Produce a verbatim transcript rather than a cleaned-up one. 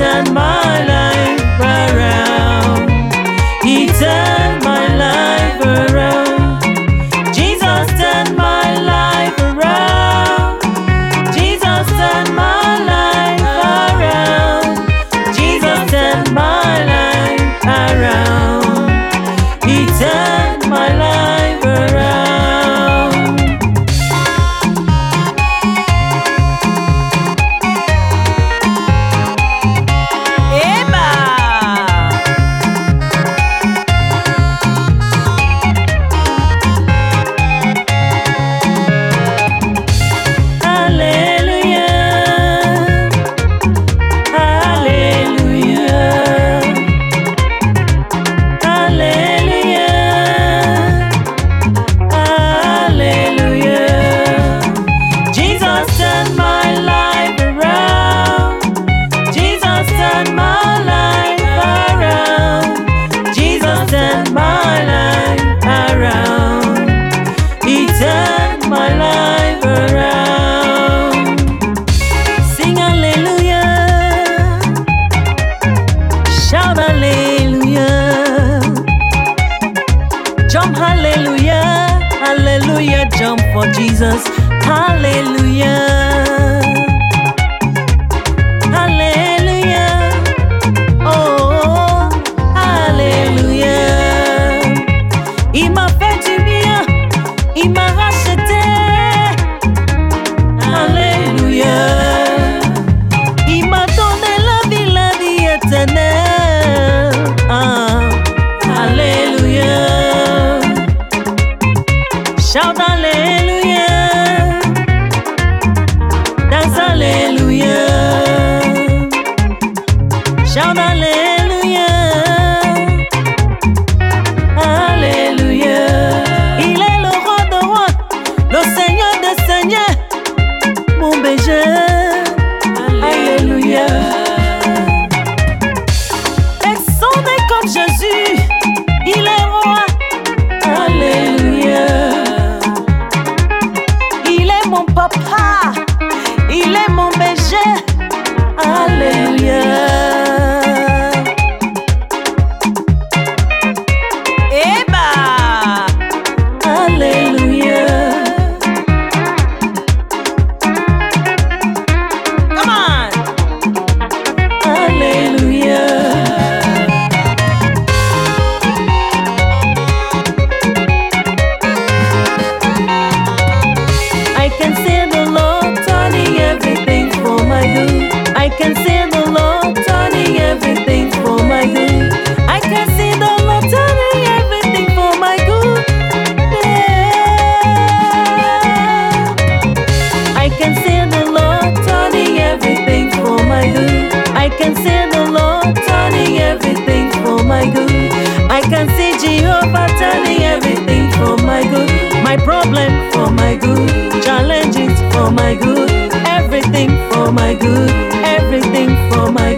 turned my life around. He turned my life around. Jesus turned my life around. Jesus turned my life around. Jesus turned my life around. He turned my life around. Eba! My life around. Sing hallelujah, shout hallelujah, jump hallelujah, hallelujah, jump for Jesus, hallelujah, hallelujah, oh hallelujah. Il m'a fait du bien, il m'a racheté. Il m'a donné la vie, la vie éternelle. Ah, alléluia. Shout alléluia. Dance alléluia. Shout alléluia. Alléluia. Il est le roi de rois, le Seigneur des seigneurs, mon berger. Alléluia. Exalté comme Jésus, il est roi. Alléluia. Il est mon papa, il est mon berger. Alléluia. Eba. Alléluia. I can see the Lord turning everything for my good. I can see the Lord turning everything for my good. I can see the Lord turning everything for my good. Yeah. I can see the Lord turning everything for my good. I can see the Lord turning everything for my good. I can see Jehovah turning everything for my good. My problem for my good, challenges for my good, everything for my good, everything for my good.